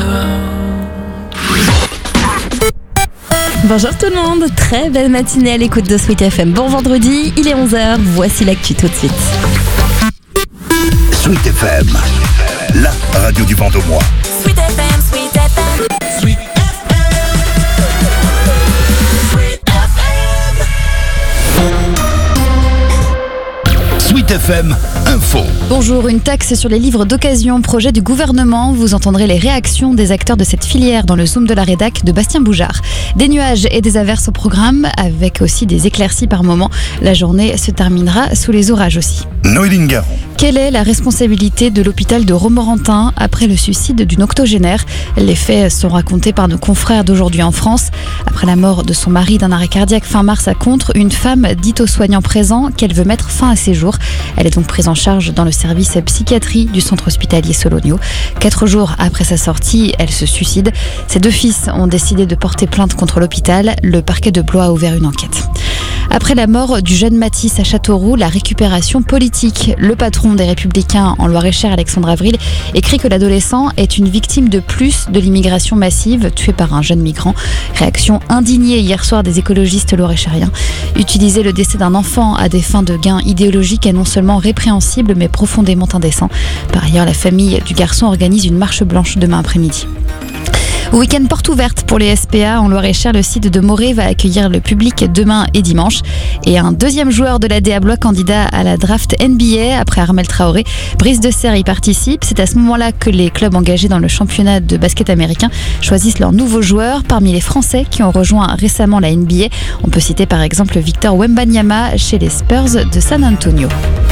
Bonjour tout le monde, très belle matinée à l'écoute de Sweet FM. Bon vendredi, il est 11h, voici l'actu tout de suite. Sweet FM, la radio du Vendômois. Sweet FM, Sweet FM, Sweet Sweet FM Info. Bonjour, une taxe sur les livres d'occasion, projet du gouvernement. Vous entendrez les réactions des acteurs de cette filière dans le Zoom de la rédac de Bastien Boujard. Des nuages et des averses au programme, avec aussi des éclaircies par moment. La journée se terminera sous les orages aussi. Noéline Garon. Quelle est la responsabilité de l'hôpital de Romorantin après le suicide d'une octogénaire ? Les faits sont racontés par nos confrères d'aujourd'hui en France. Après la mort de son mari d'un arrêt cardiaque fin mars à Contres, une femme dit aux soignants présents qu'elle veut mettre fin à ses jours. Elle est donc prise en charge dans le service psychiatrie du centre hospitalier Sologno. 4 jours après sa sortie, elle se suicide. Ses 2 fils ont décidé de porter plainte contre l'hôpital. Le parquet de Blois a ouvert une enquête. Après la mort du jeune Mathis à Châteauroux, la récupération politique. Le patron des Républicains en Loir-et-Cher, Alexandre Avril, écrit que l'adolescent est une victime de plus de l'immigration massive tuée par un jeune migrant. Réaction indignée hier soir des écologistes loir-et-chériens. Utiliser le décès d'un enfant à des fins de gains idéologiques est non seulement répréhensible mais profondément indécent. Par ailleurs, la famille du garçon organise une marche blanche demain après-midi. Week-end porte ouverte pour les SPA en Loir-et-Cher. Le site de Morée va accueillir le public demain et dimanche. Et un deuxième joueur de l'ADA Blois candidat à la draft NBA après Armel Traoré. Brice de Serre y participe. C'est à ce moment-là que les clubs engagés dans le championnat de basket américain choisissent leurs nouveaux joueurs. Parmi les Français qui ont rejoint récemment la NBA, on peut citer par exemple Victor Wembanyama chez les Spurs de San Antonio.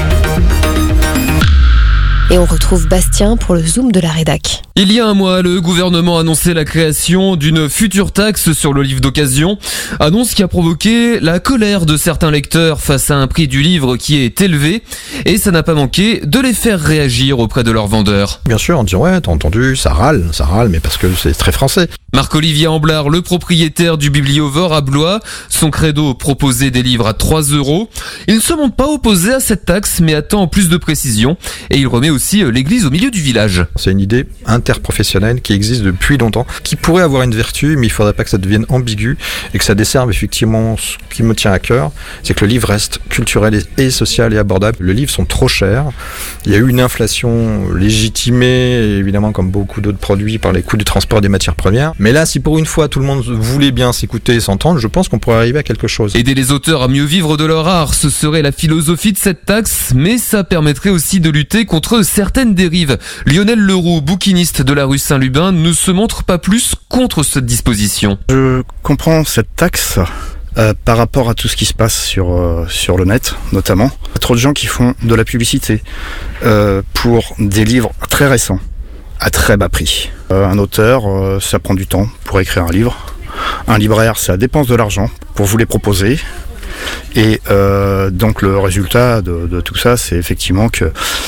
Et on retrouve Bastien pour le Zoom de la rédac. Il y a un mois, le gouvernement a annoncé la création d'une future taxe sur le livre d'occasion. Annonce qui a provoqué la colère de certains lecteurs face à un prix du livre qui est élevé. Et ça n'a pas manqué de les faire réagir auprès de leurs vendeurs. Bien sûr, on dit ouais, t'as entendu, ça râle, mais parce que c'est très français. Marc-Olivier Amblard, le propriétaire du Bibliovore à Blois, son credo proposait des livres à 3 €. Il ne se montre pas opposé à cette taxe, mais attend plus de précision. Et il remet aussi l'église au milieu du village. C'est une idée interprofessionnelle qui existe depuis longtemps, qui pourrait avoir une vertu, mais il ne faudrait pas que ça devienne ambigu et que ça desserve effectivement ce qui me tient à cœur, c'est que le livre reste culturel et social et abordable. Les livres sont trop chers. Il y a eu une inflation légitimée, évidemment comme beaucoup d'autres produits, par les coûts du transport des matières premières. Mais là, si pour une fois tout le monde voulait bien s'écouter et s'entendre, je pense qu'on pourrait arriver à quelque chose. Aider les auteurs à mieux vivre de leur art, ce serait la philosophie de cette taxe, mais ça permettrait aussi de lutter contre certaines dérives. Lionel Leroux, bouquiniste de la rue Saint-Lubin, ne se montre pas plus contre cette disposition. Je comprends cette taxe par rapport à tout ce qui se passe sur le net, notamment. Il y a trop de gens qui font de la publicité pour des livres très récents, à très bas prix. Un auteur, ça prend du temps pour écrire un livre. Un libraire, ça dépense de l'argent pour vous les proposer. Et donc le résultat de tout ça, c'est effectivement que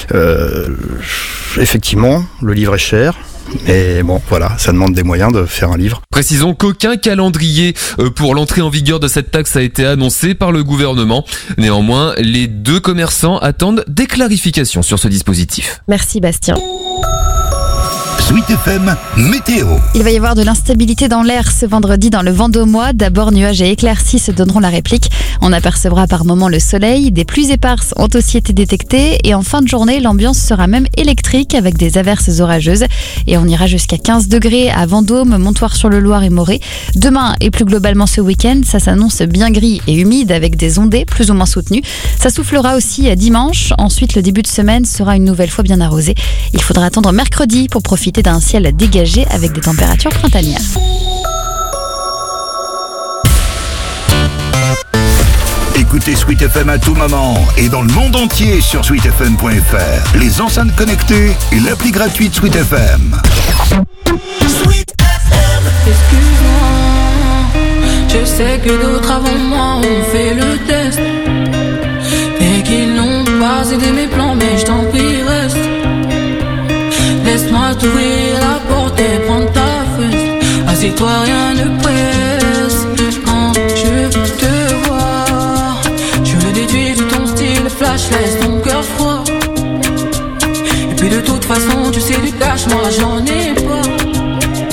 effectivement le livre est cher. Mais bon, voilà, ça demande des moyens de faire un livre. Précisons qu'aucun calendrier pour l'entrée en vigueur de cette taxe a été annoncé par le gouvernement. Néanmoins, les 2 commerçants attendent des clarifications sur ce dispositif. Merci Bastien. Sweet FM Météo. Il va y avoir de l'instabilité dans l'air ce vendredi dans le Vendômois. D'abord, nuages et éclaircies se donneront la réplique. On apercevra par moments le soleil. Des pluies éparses ont aussi été détectées. Et en fin de journée, l'ambiance sera même électrique avec des averses orageuses. Et on ira jusqu'à 15 degrés à Vendôme, Montoire-sur-le-Loir et Morée. Demain et plus globalement ce week-end, ça s'annonce bien gris et humide avec des ondées plus ou moins soutenues. Ça soufflera aussi dimanche. Ensuite, le début de semaine sera une nouvelle fois bien arrosé. Il faudra attendre mercredi pour profiter d'un ciel dégagé avec des températures printanières. Écoutez Sweet FM à tout moment et dans le monde entier sur sweetfm.fr, les enceintes connectées et l'appli gratuite Sweet FM. Sweet FM. Excuse-moi, je sais que d'autres avant moi ont fait le test et qu'ils n'ont pas aidé mes plans, mais je t'en prie reste. Laisse-moi t'ouvrir la porte et prendre ta fesse. Assieds-toi, rien ne presse. Quand je te vois, je le déduis de ton style flash, laisse ton cœur froid. Et puis de toute façon, tu sais du cash, moi j'en ai pas.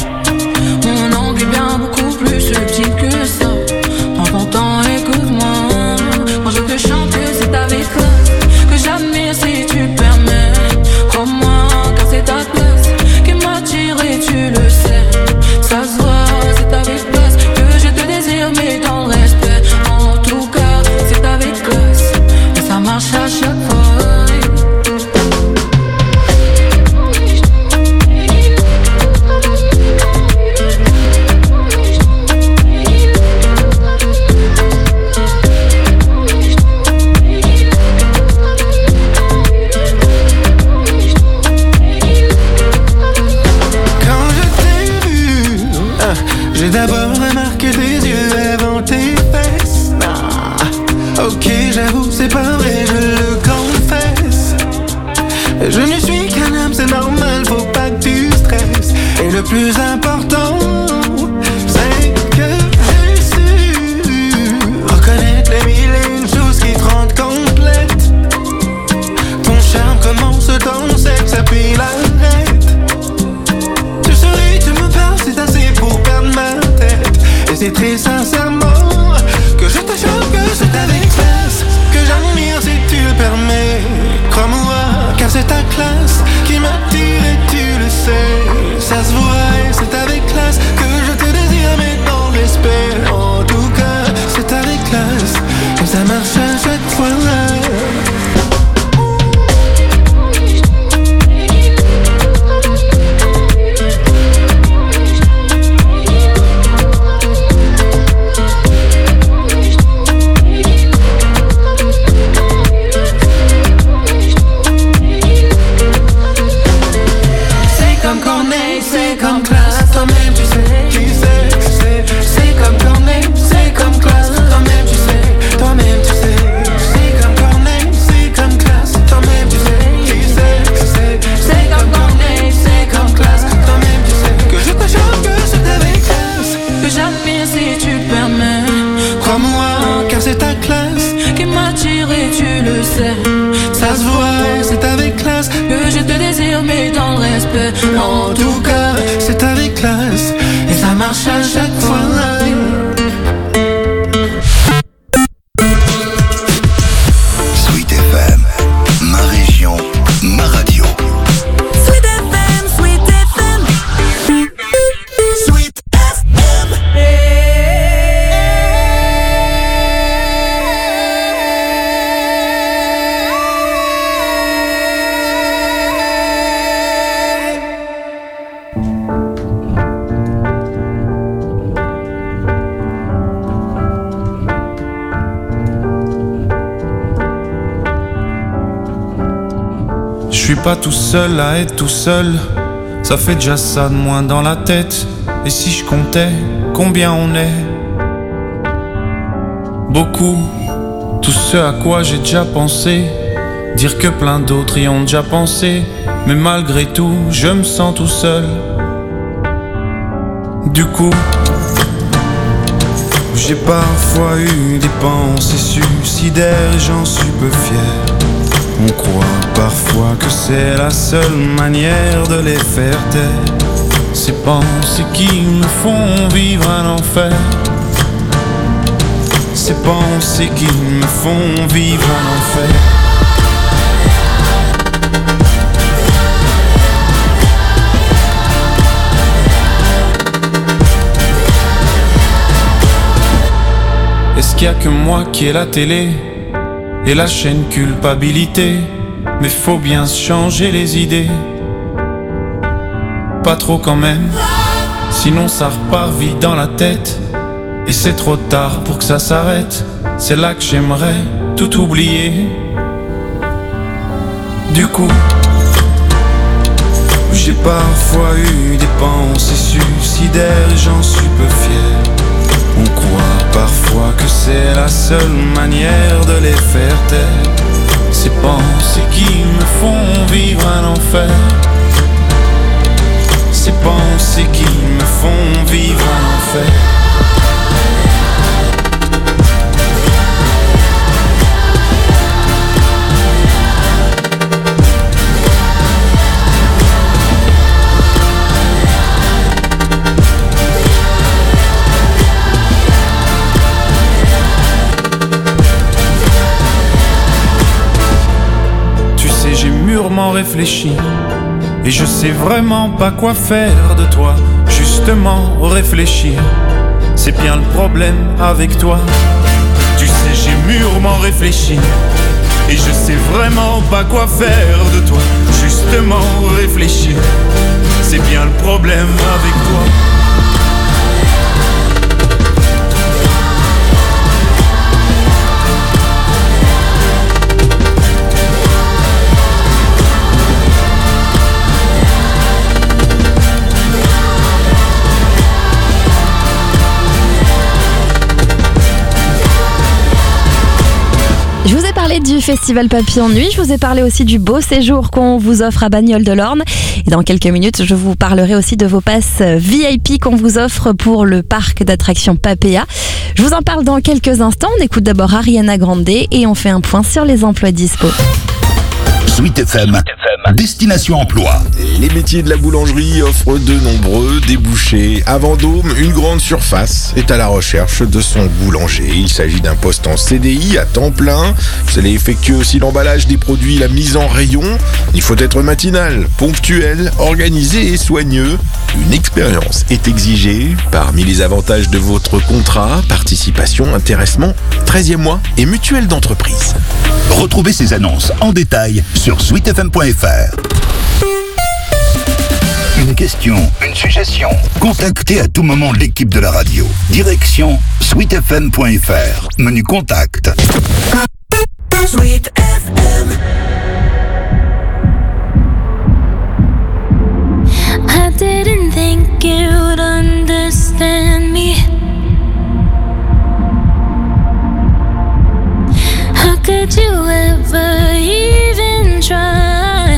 J'ai d'abord remarqué tes yeux avant tes fesses. Ah, ok, j'avoue, c'est pas vrai, je le confesse. Je ne suis qu'un homme, c'est normal, faut pas que tu stresses. Et le plus important, c'est que j'ai su reconnaître les mille et une choses qui te rendent complète. Ton charme commence dans sexe, puis l'arrête. Tu souris, tu me parles, c'est assez pour perdre ma tête. Et c'est très sincèrement que je te jure que c'est avec classe que j'admire si tu le permets. Crois-moi, car c'est ta classe qui m'attire et tu le sais. Ça se voit et c'est avec classe que je te désire, mais dans le respect. En tout cas, c'est avec classe et ça marche à chaque fois. C'est comme classe, toi-même tu sais, c'est comme Corneille, c'est comme classe, toi-même tu sais, toi-même tu sais. C'est comme Corneille, c'est comme classe, toi-même tu sais, c'est comme Corneille, c'est comme classe, toi-même tu sais. Que je te jure que c'est avec classe que j'admire si tu le permets. Crois-moi, car c'est ta classe qui m'attire et tu le sais. Ça se voit, c'est avec classe que je te désire, mais dans le respect. En tout cas, c'est avec classe et ça marche à chaque fois. Sweet FM, ma région, ma radio. Sweet FM, Sweet FM. Sweet FM. Je suis pas tout seul à être tout seul, ça fait déjà ça de moins dans la tête. Et si je comptais combien on est? Beaucoup, tout ce à quoi j'ai déjà pensé. Dire que plein d'autres y ont déjà pensé. Mais malgré tout, je me sens tout seul. Du coup, j'ai parfois eu des pensées suicidaires et j'en suis peu fier. On croit parfois que c'est la seule manière de les faire taire. Ces pensées qui me font vivre un enfer. Ces pensées qui me font vivre un enfer. Est-ce qu'il y a que moi qui ai la télé et la chaîne culpabilité? Mais faut bien se changer les idées. Pas trop quand même, sinon ça repart vite dans la tête. Et c'est trop tard pour que ça s'arrête. C'est là que j'aimerais tout oublier. Du coup, j'ai parfois eu des pensées suicidaires et j'en suis peu fier. On croit parfois que c'est la seule manière de les faire taire. Ces pensées qui me font vivre un enfer. Ces pensées qui me font vivre un enfer. Mûrement réfléchi et je sais vraiment pas quoi faire de toi. Justement réfléchir, c'est bien le problème avec toi. Tu sais j'ai mûrement réfléchi et je sais vraiment pas quoi faire de toi. Justement réfléchir, c'est bien le problème avec toi. Je vous ai parlé du festival Papillon Nuit, je vous ai parlé aussi du beau séjour qu'on vous offre à Bagnoles de l'Orne. Et dans quelques minutes, je vous parlerai aussi de vos passes VIP qu'on vous offre pour le parc d'attractions Papéa. Je vous en parle dans quelques instants. On écoute d'abord Ariana Grande et on fait un point sur les emplois dispo. Sweet FM, Destination Emploi. Les métiers de la boulangerie offrent de nombreux débouchés. À Vendôme, une grande surface est à la recherche de son boulanger. Il s'agit d'un poste en CDI à temps plein. Vous allez effectuer aussi l'emballage des produits, la mise en rayon. Il faut être matinal, ponctuel, organisé et soigneux. Une expérience est exigée. Parmi les avantages de votre contrat, participation, intéressement, 13e mois et mutuelle d'entreprise. Retrouvez ces annonces en détail sur sweetfm.fr. Une question, une suggestion. Contactez à tout moment l'équipe de la radio. Direction sweetfm.fr. Menu contact. Sweet FM. I didn't think you'd understand me. How could you ever even try?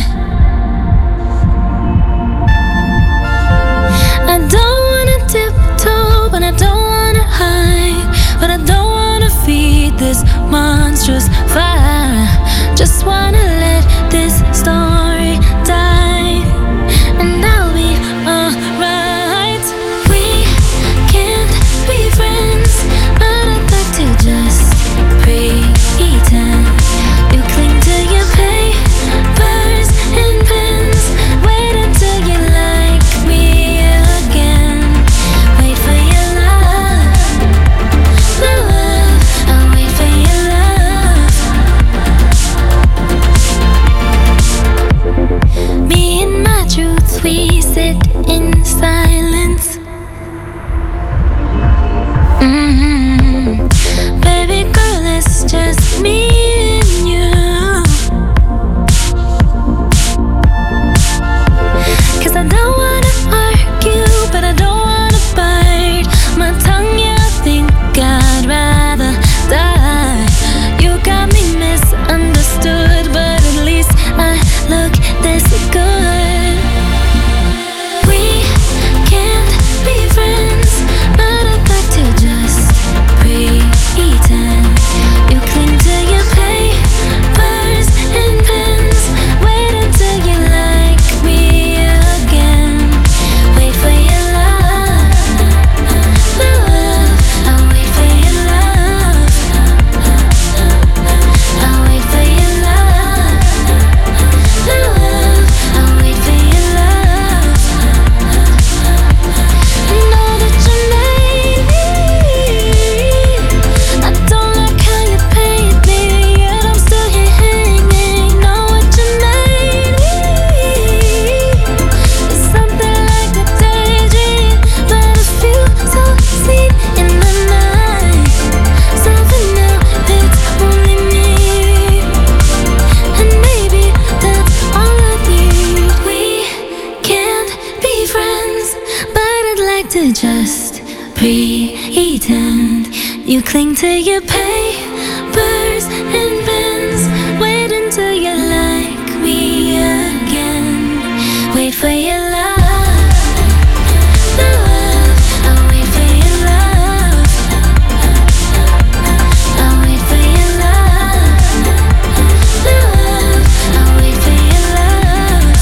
I don't wanna tiptoe, but I don't wanna hide. But I don't wanna feed this monstrous fire. Just wanna let this story die, and I'll be alright. We can't be friends, but I'd like to just pretend. You cling to your papers and pens. Wait until you like me again. Wait for your love, love. I'll wait for your love. Me and my truth, we sit in silence. Baby girl, it's just me and you. 'Cause I don't wanna argue, but I don't wanna bite my tongue. Yeah, I think I'd rather die. You got me misunderstood, but at least I look this good. We can't be friends, but I'd like to just pretend. You cling to your papers and pens. Wait until you like me again. Wait for your love, love. I'll wait for your love. I'll wait for your love, love. I'll wait for your love. I know that you made me. I don't like how you paint me, yet I'm still here hanging. Know what you made me. It's something like a daydream, but it feels so sweet in my mind. So for now, it's only me, and maybe that's all I need. We can't be friends, but I'd like to just pretend. You cling to your papers and pens. Wait until you like me again. Wait for your love, love. I'll wait for your love. I'll wait for your love, love. I'll wait for your love.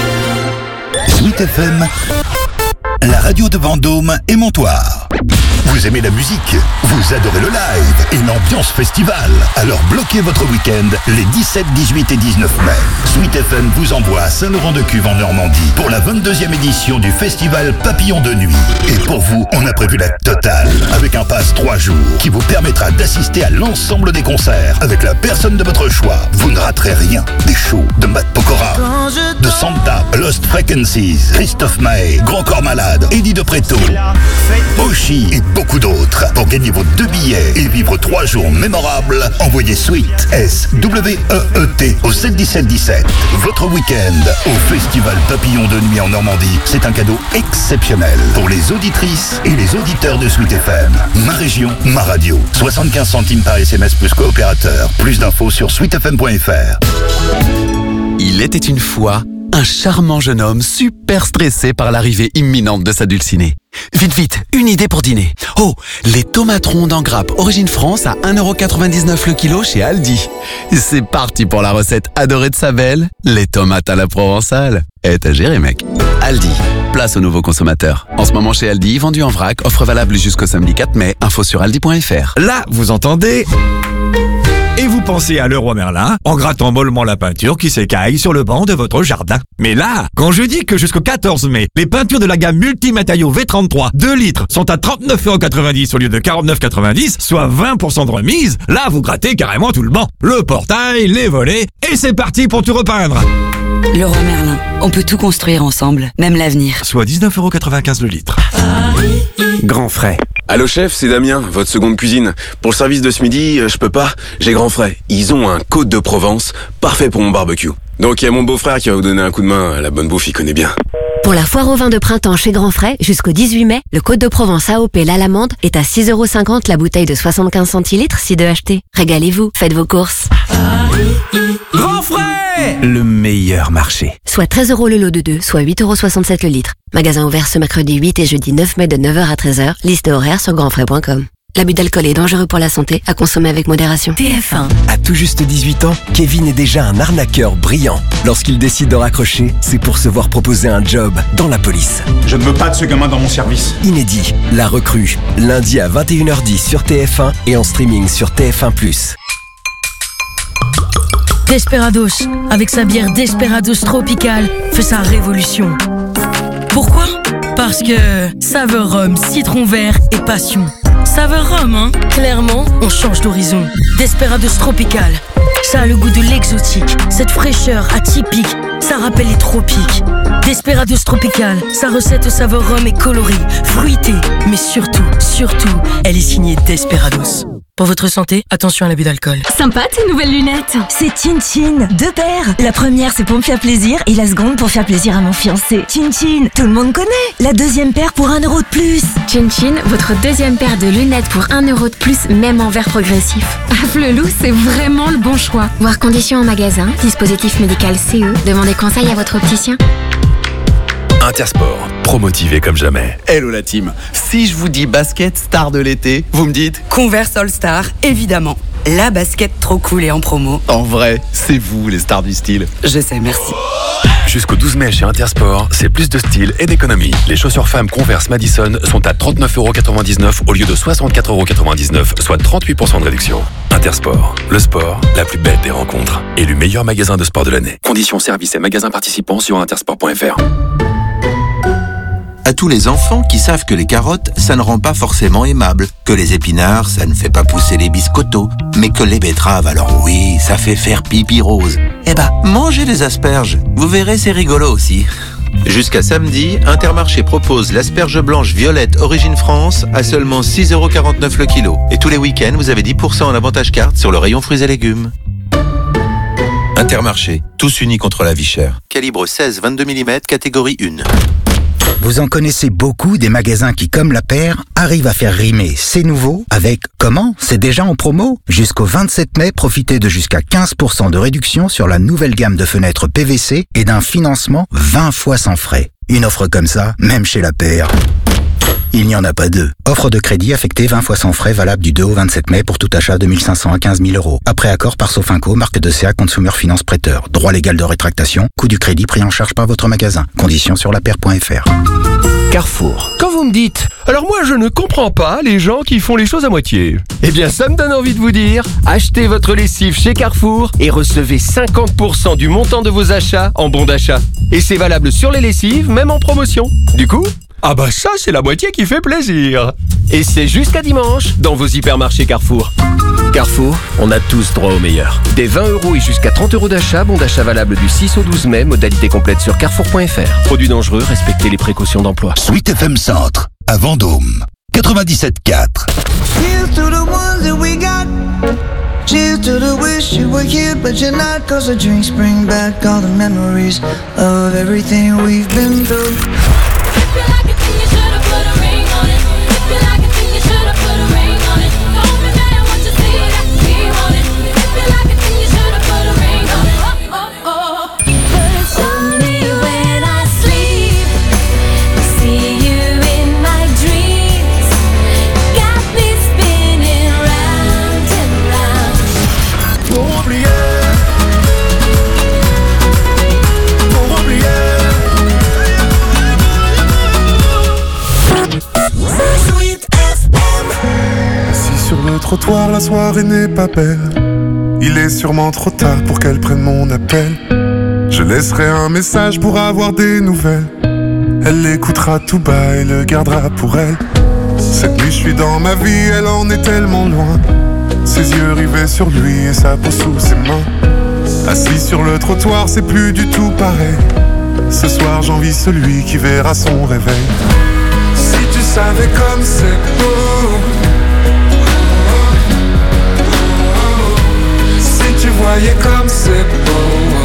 Sweet FM, la radio de Vendôme et Montoire. Vous aimez la musique, vous adorez le live et l'ambiance festival. Alors bloquez votre week-end les 17, 18 et 19 mai. Sweet FM vous envoie à Saint-Laurent-de-Cuve en Normandie pour la 22e édition du festival Papillon de Nuit. Et pour vous, on a prévu la totale avec un pass 3 jours qui vous permettra d'assister à l'ensemble des concerts avec la personne de votre choix. Vous ne raterez rien. Des shows de Matt Pokora, de Santa, Lost Frequencies, Christophe Maé, Grand Corps Malade, Eddie de Preto, Oshi et beaucoup d'autres. Pour gagner vos 2 billets et vivre 3 jours mémorables, envoyez Sweet S-W-E-E-T au 71717. Votre week-end au Festival Papillon de Nuit en Normandie, c'est un cadeau exceptionnel pour les auditrices et les auditeurs de Sweet FM. Ma région, ma radio. 75 centimes par SMS plus coopérateur. Plus d'infos sur sweetfm.fr. Il était une fois un charmant jeune homme super stressé par l'arrivée imminente de sa dulcinée. Vite, vite, une idée pour dîner. Oh, les tomates rondes en grappe origine France à 1,99€ le kilo chez Aldi. C'est parti pour la recette adorée de sa belle, les tomates à la provençale. T'as géré, mec. Aldi, place aux nouveaux consommateurs. En ce moment chez Aldi, vendu en vrac, offre valable jusqu'au samedi 4 mai, info sur aldi.fr. Là, vous entendez ? Et vous pensez à Leroy Merlin en grattant mollement la peinture qui s'écaille sur le banc de votre jardin. Mais là, quand je dis que jusqu'au 14 mai, les peintures de la gamme multimatériaux V33 2 litres sont à 39,90€ au lieu de 49,90€, soit 20% de remise, là vous grattez carrément tout le banc. Le portail, les volets, et c'est parti pour tout repeindre. Leroy Merlin, on peut tout construire ensemble, même l'avenir. Soit 19,95€ le litre. Grand frais. Allô chef, c'est Damien, votre seconde cuisine. Pour le service de ce midi, je peux pas, j'ai grand frais. Ils ont un Côte de Provence, parfait pour mon barbecue. Donc il y a mon beau-frère qui va vous donner un coup de main, la bonne bouffe il connaît bien. Pour la foire au vin de printemps chez Grand Frais, jusqu'au 18 mai, le Côte de Provence AOP l'Alamande est à 6,50€ la bouteille de 75 centilitres si de acheter. Régalez-vous, faites vos courses. Grand frais, le meilleur marché. Soit 13€ le lot de 2, soit 8,67€ le litre. Magasin ouvert ce mercredi 8 et jeudi 9 mai de 9h à 13h. Liste horaire sur grandfrais.com. L'abus d'alcool est dangereux pour la santé, à consommer avec modération. TF1. À tout juste 18 ans, Kevin est déjà un arnaqueur brillant. Lorsqu'il décide de raccrocher, c'est pour se voir proposer un job dans la police. Je ne veux pas de ce gamin dans mon service. Inédit, La Recrue, lundi à 21h10 sur TF1 et en streaming sur TF1+. Desperados, avec sa bière Desperados Tropical, fait sa révolution. Pourquoi ? Parce que saveur rhum, citron vert et passion. Saveur rhum, hein ? Clairement, on change d'horizon. Desperados Tropical, ça a le goût de l'exotique, cette fraîcheur atypique, ça rappelle les tropiques. Desperados Tropical, sa recette saveur rhum est colorée, fruitée, mais surtout, elle est signée Desperados. Pour votre santé, attention à l'abus d'alcool. Sympa tes nouvelles lunettes. C'est Chin Chin, 2 paires. La première c'est pour me faire plaisir et la seconde pour faire plaisir à mon fiancé. Chin Chin, tout le monde connaît. La deuxième paire pour 1€ de plus. Chin Chin, votre deuxième paire de lunettes pour 1€ de plus, même en verre progressif. À Flelou, c'est vraiment le bon choix. Voir conditions en magasin, dispositif médical CE, demandez conseil à votre opticien. Intersport, pro-motivé comme jamais. Hello la team. Si je vous dis basket star de l'été, vous me dites Converse All Star, évidemment. La basket trop cool et en promo. En vrai, c'est vous les stars du style. Je sais, merci. Jusqu'au 12 mai chez Intersport, c'est plus de style et d'économie. Les chaussures femmes Converse Madison sont à 39,99€ au lieu de 64,99€, soit 38% de réduction. Intersport, le sport, la plus belle des rencontres. Élu meilleur magasin de sport de l'année. Conditions, services et magasins participants sur intersport.fr. À tous les enfants qui savent que les carottes, ça ne rend pas forcément aimable, que les épinards, ça ne fait pas pousser les biscottos, mais que les betteraves, alors oui, ça fait faire pipi rose. Eh ben, mangez les asperges, vous verrez, c'est rigolo aussi. Jusqu'à samedi, Intermarché propose l'asperge blanche violette Origine France à seulement 6,49€ le kilo. Et tous les week-ends, vous avez 10% en avantage carte sur le rayon fruits et légumes. Intermarché, tous unis contre la vie chère. Calibre 16-22 mm, catégorie 1. Vous en connaissez beaucoup des magasins qui, comme La Paire, arrivent à faire rimer c'est nouveau avec comment ? C'est déjà en promo ? Jusqu'au 27 mai, profitez de jusqu'à 15% de réduction sur la nouvelle gamme de fenêtres PVC et d'un financement 20 fois sans frais. Une offre comme ça, même chez La Paire. Il n'y en a pas deux. Offre de crédit affectée 20 fois sans frais valable du 2 au 27 mai pour tout achat de 1 500 à 15 000 euros. Après accord par Sofinco, marque de CA Consumer Finance Prêteur. Droit légal de rétractation, coût du crédit pris en charge par votre magasin. Conditions sur laper.fr. Carrefour. Quand vous me dites « Alors moi je ne comprends pas les gens qui font les choses à moitié », eh bien ça me donne envie de vous dire « Achetez votre lessive chez Carrefour et recevez 50% du montant de vos achats en bon d'achat. » Et c'est valable sur les lessives, même en promotion. Du coup, ah bah ça c'est la moitié qui fait plaisir. Et c'est jusqu'à dimanche dans vos hypermarchés Carrefour. Carrefour, on a tous droit au meilleur. Des 20 € et jusqu'à 30 € d'achat, bon d'achat valable du 6 au 12 mai, modalité complète sur carrefour.fr. Produits dangereux, respectez les précautions d'emploi. Sweet FM Centre, à Vendôme, 97.4. Cheers to the ones that we got. Cheers to the wish you were here but you're not. Cause the drinks bring back all the memories of everything we've been through. Le trottoir, la soirée n'est pas belle. Il est sûrement trop tard pour qu'elle prenne mon appel. Je laisserai un message pour avoir des nouvelles. Elle l'écoutera tout bas et le gardera pour elle. Cette nuit je suis dans ma vie, elle en est tellement loin. Ses yeux rivés sur lui et sa peau sous ses mains. Assis sur le trottoir, c'est plus du tout pareil. Ce soir j'envie celui qui verra son réveil. Si tu savais comme c'est beau. Tu voyais comme c'est beau.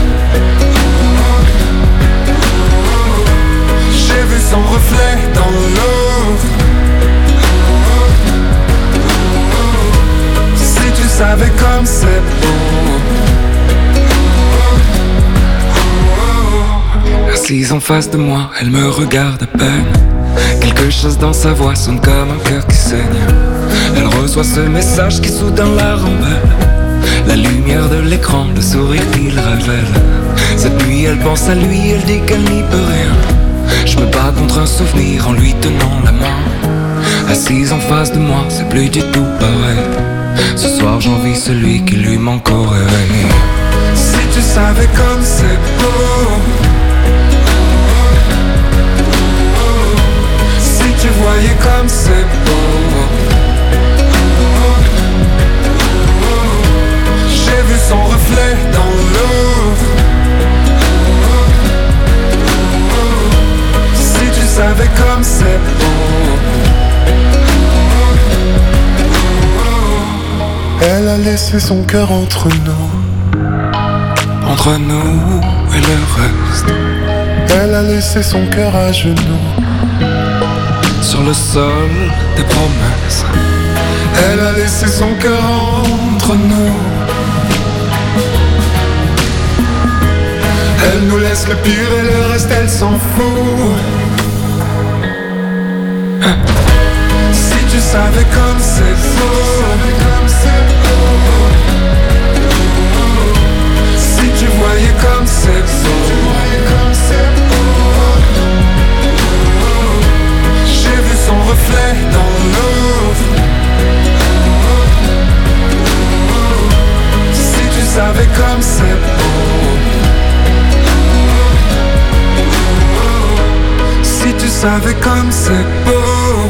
J'ai vu son reflet dans l'eau. Si tu savais comme c'est beau. Assise en face de moi, elle me regarde à peine. Quelque chose dans sa voix sonne comme un cœur qui saigne. Elle reçoit ce message qui soudain la rembelle. La lumière de l'écran, le sourire qu'il révèle. Cette nuit elle pense à lui, elle dit qu'elle n'y peut rien. Je me bats contre un souvenir en lui tenant la main. Assise en face de moi, c'est plus du tout pareil. Ce soir j'envie celui qui lui manque au réveil. Si tu savais comme c'est beau. Si tu voyais comme c'est beau. J'ai vu son reflet dans l'eau. Si tu savais comme c'est beau. Elle a laissé son cœur entre nous. Entre nous et le reste. Elle a laissé son cœur à genoux. Sur le sol des promesses. Elle a laissé son cœur entre nous. Elle nous laisse le pire et le reste elle s'en fout. Si tu savais comme c'est beau. Si tu voyais comme c'est beau. J'ai vu son reflet dans l'eau. Si tu savais comme c'est beau. Si tu savais comme c'est beau.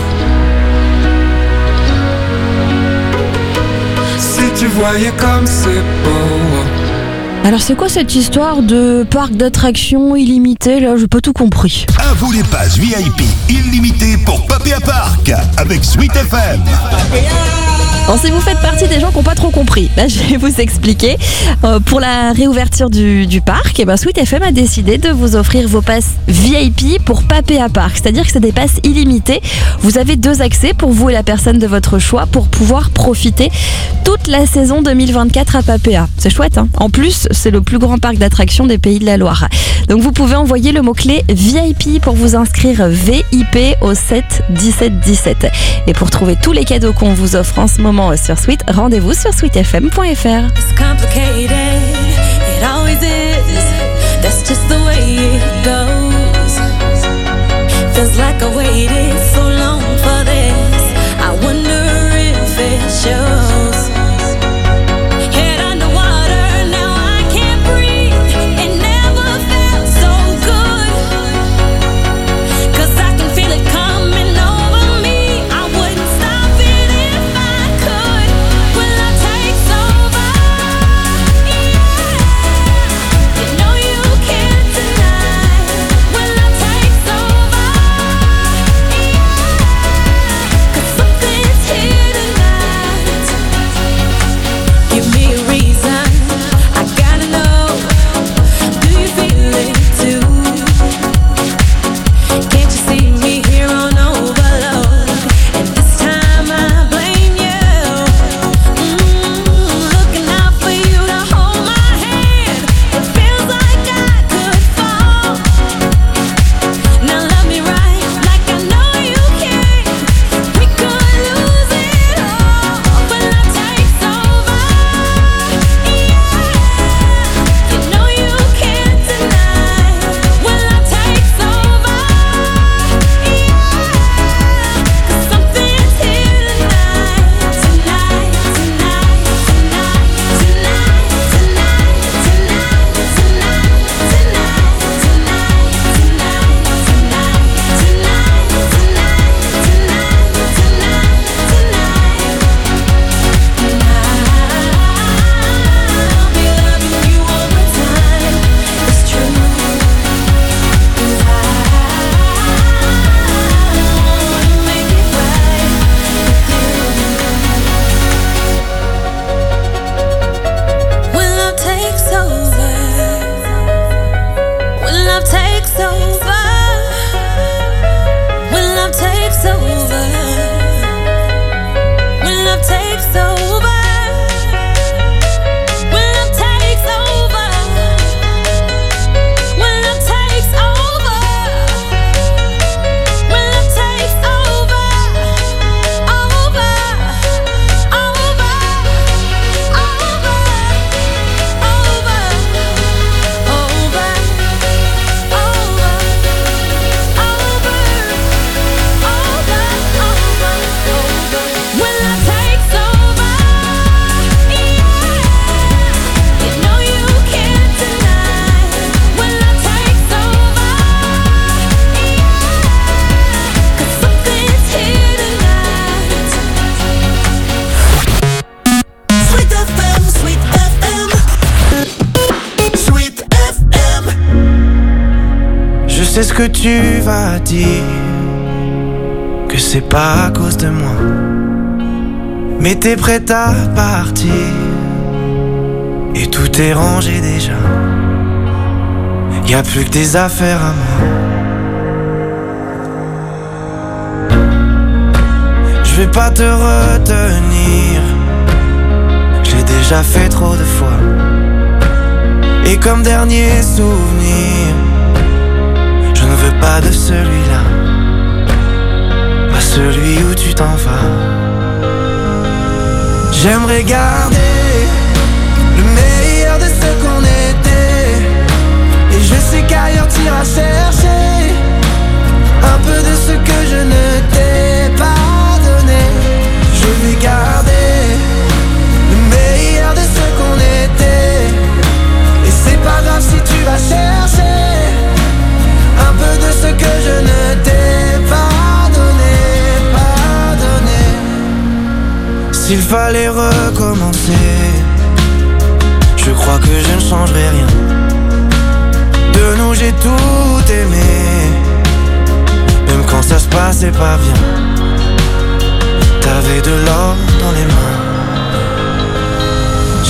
Si tu voyais comme c'est beau. Alors c'est quoi cette histoire de parc d'attractions illimité là? J'ai pas tout compris. À vous les passes VIP illimitées pour Papéa Park avec Sweet FM. Alors, si vous faites partie des gens qui n'ont pas trop compris, là, je vais vous expliquer. Pour la réouverture du parc, Sweet FM a décidé de vous offrir vos passes VIP pour Papéa Park. C'est-à-dire que c'est des passes illimitées. Vous avez 2 accès pour vous et la personne de votre choix pour pouvoir profiter toute la saison 2024 à Papéa. C'est chouette, hein? En plus, c'est le plus grand parc d'attractions des Pays de la Loire. Donc vous pouvez envoyer le mot-clé VIP pour vous inscrire VIP au 7 17 17. Et pour trouver tous les cadeaux qu'on vous offre en ce moment sur Sweet, rendez-vous sur sweetfm.fr. It's complicated, it always is. That's just the way it goes. Feels like I waited so long for this. I wonder if it shows. Head underwater, now I can't breathe. It never felt so good. 'Cause I can feel it coming over me. I wouldn't stop it if I could. Will love takes over? Yeah. You know you can't deny. Will love takes over? Yeah. 'Cause something's here tonight. Give me a reason, I gotta know. Do you feel it too? Can't you see me here on overload? And this time I blame you. Looking out for you to hold my hand. It feels like I could fall. Now love me right, like I know you can. We could lose it all, but love takes over. Yeah, you know you can't deny. When love takes over. Cause something's here tonight, tonight, tonight, tonight, tonight, tonight, I'll be loving you all the time. It's true. 'Cause I wanna make it right with you. When love takes over, when love takes over, when love takes over, when love takes over, when love takes over, when love takes over, when love takes over, over, over, when love takes over, yeah, you know you can't deny. When love takes over, yeah, 'cause something's here tonight. Sweet FM, Sweet FM, Sweet FM. Je sais ce que tu vas dire, que c'est pas à cause de moi. Mais t'es prête à partir, et tout est rangé déjà. Y a plus que tes affaires à moi. Je vais pas te retenir, j'ai déjà fait trop de fois. Et comme dernier souvenir, je ne veux pas de celui-là, pas celui où tu t'en vas. J'aimerais garder le meilleur de ce qu'on était, et je sais qu'ailleurs t'iras chercher un peu de ce que je ne t'ai pas donné. Je vais garder le meilleur de ce qu'on était, et c'est pas grave si tu vas chercher un peu de ce que je ne t'ai pas donné, pas donné. S'il fallait recommencer, je crois que je ne changerai rien. De nous j'ai tout aimé, même quand ça se passait pas bien. T'avais de l'or dans les mains.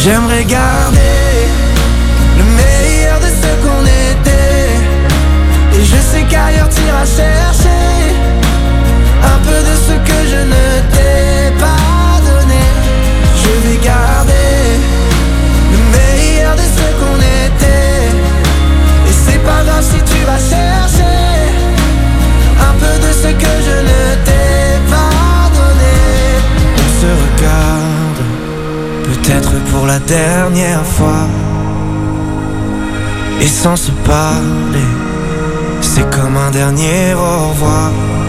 J'aimerais garder le meilleur de ce qu'on était. Et je sais qu'ailleurs t'iras chercher un peu de ce que je ne t'ai pas donné. Je vais garder le meilleur de ce qu'on était. Et c'est pas grave si tu vas chercher un peu de ce que je ne t'ai pas donné. On se regarde, peut-être pour la dernière fois. Et sans se parler, c'est comme un dernier au revoir.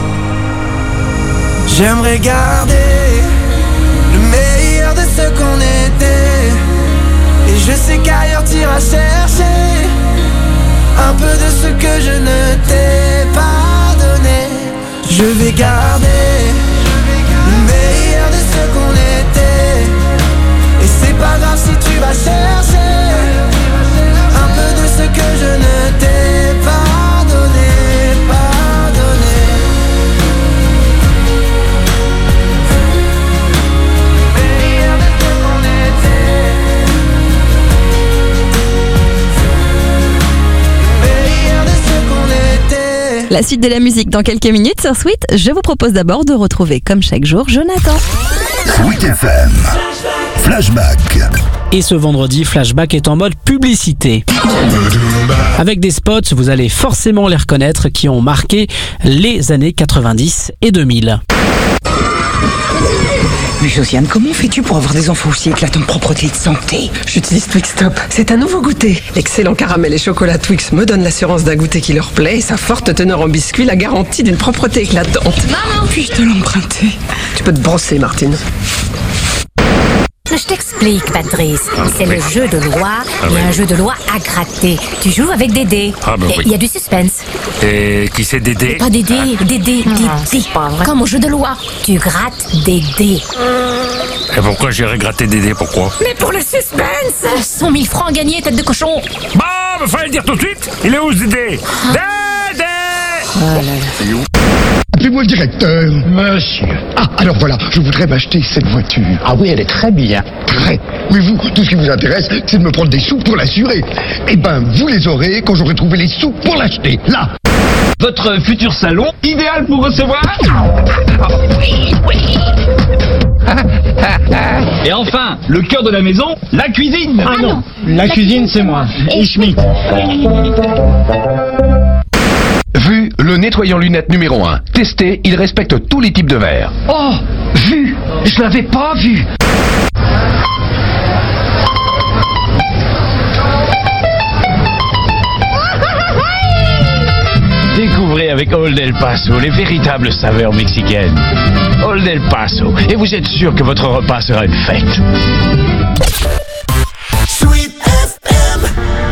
J'aimerais garder le meilleur de ce qu'on était. Et je sais qu'ailleurs t'iras chercher un peu de ce que je ne t'ai pas donné. Je vais garder le meilleur de ce qu'on était. Et c'est pas grave si tu vas chercher un peu de ce que je ne t'ai pas donné, pas donné. Le meilleur de ce qu'on était. Le meilleur de ce qu'on était. La suite de la musique dans quelques minutes sur Sweet. Je vous propose d'abord de retrouver comme chaque jour Jonathan. Sweet FM Flashback. Et ce vendredi, Flashback est en mode publicité. Avec des spots, vous allez forcément les reconnaître, qui ont marqué les années 90 et 2000. Mais Josiane, comment fais-tu pour avoir des enfants aussi éclatants de propreté et de santé? J'utilise Twix Top. C'est un nouveau goûter. L'excellent caramel et chocolat Twix me donne l'assurance d'un goûter qui leur plaît et sa forte teneur en biscuit la garantie d'une propreté éclatante. Maman, puis-je te l'emprunter? Tu peux te brosser, Martine. Je t'explique, Patrice. C'est le jeu de loi, mais un jeu de loi à gratter. Tu joues avec des dés. Il y a du suspense. Et qui c'est Dédé? Pas des dés, des dés. Comme au jeu de loi, tu grattes des dés. Et pourquoi j'irais gratter Dédé? Pourquoi? Mais pour le suspense! 100 000 francs gagnés, tête de cochon. Bah, fallait le dire tout de suite. Il est où ce Dédé? Dédé! Oh là là. Appelez-moi le directeur. Monsieur. Ah, alors voilà, je voudrais m'acheter cette voiture. Ah oui, elle est très bien. Très. Mais vous, tout ce qui vous intéresse, c'est de me prendre des sous pour l'assurer. Eh ben, vous les aurez quand j'aurai trouvé les sous pour l'acheter. Là. Votre futur salon, idéal pour recevoir. Oui, oui. Et enfin, le cœur de la maison, la cuisine. Ah non, la cuisine, c'est moi. Et Schmitt. Vu, le nettoyant lunettes numéro 1. Testé, il respecte tous les types de verres. Oh, vu. Je l'avais pas vu. Découvrez avec Old El Paso les véritables saveurs mexicaines. Old El Paso, et vous êtes sûr que votre repas sera une fête. Sweet FM.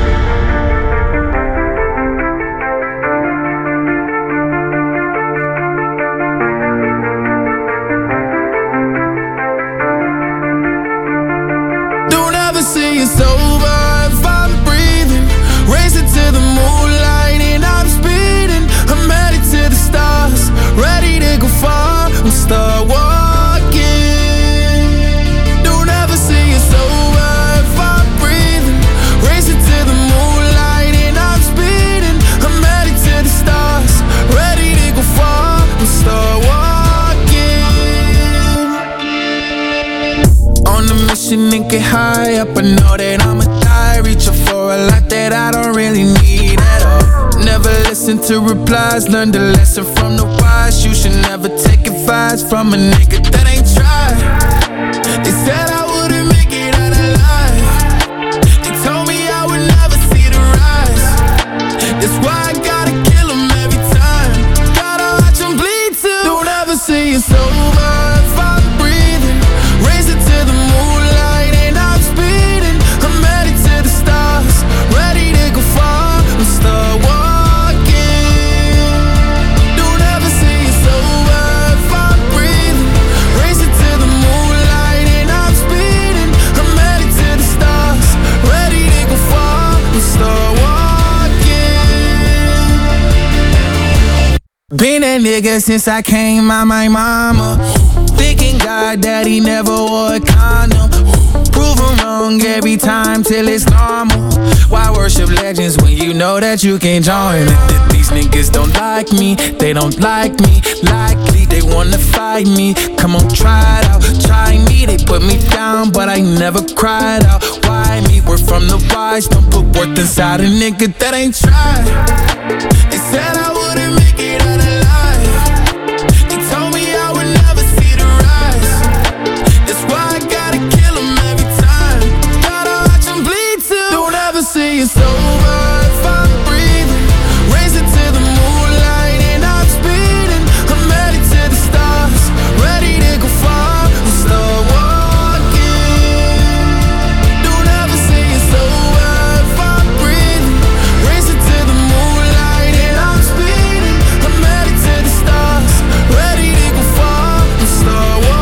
Don't ever say it's over if I'm breathing. Racing to the moonlight and I'm speeding. I'm headed to the stars, ready to go far and start walking. Don't ever say it's over if I'm breathing. Racing to the moonlight and I'm speeding. I'm headed to the stars, ready to go far and start walking. On a mission and get high up, I know that I'ma die. Reaching for a lot that I don't really need at all. Never listen to replies, learn the lesson from the wise. You should never take advice from a nigga that ain't tried. They said I wouldn't make it out alive. They told me I would never see the rise. That's why I gotta kill 'em every time. Gotta watch 'em bleed too. Don't ever say it's over if I'm breathing. Racing to the moonlight and I'm speeding. I'm headed to the stars, ready to go far and start walking. Don't ever say it's over if I'm breathing. Racing to the moonlight and I'm speeding. I'm headed to the stars, ready to go far and start walking. Been a nigga since I came out my mama. Thinking God that he never wore a condom. Prove prove them wrong every time till it's normal. Why worship legends when you know that you can't join it? These niggas don't like me, they don't like me. Likely they wanna fight me. Come on, try it out, try me. They put me down, but I never cried out. Why me? We're from the wise. Don't put worth inside a nigga that ain't tried. They said I wouldn't make it out alive. They told me I would never see the rise. That's why I gotta kill them every time. Gotta watch them bleed too. Don't ever say it's over if I'm breathing. Raise it to the moonlight and I'm speeding. I'm headed to the stars, ready to go far and start walking. Don't ever say it's over if I'm breathing. Raise it to the moonlight and I'm speeding. I'm headed to the stars, ready to go far and start walking.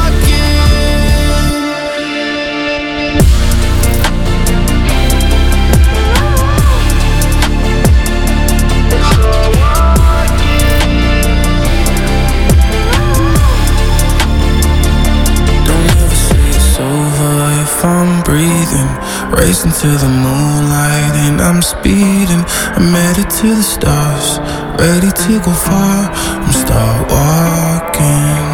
If I'm breathing, racing to the moonlight and I'm speeding. I'm headed to the stars, ready to go far. I'm start walking.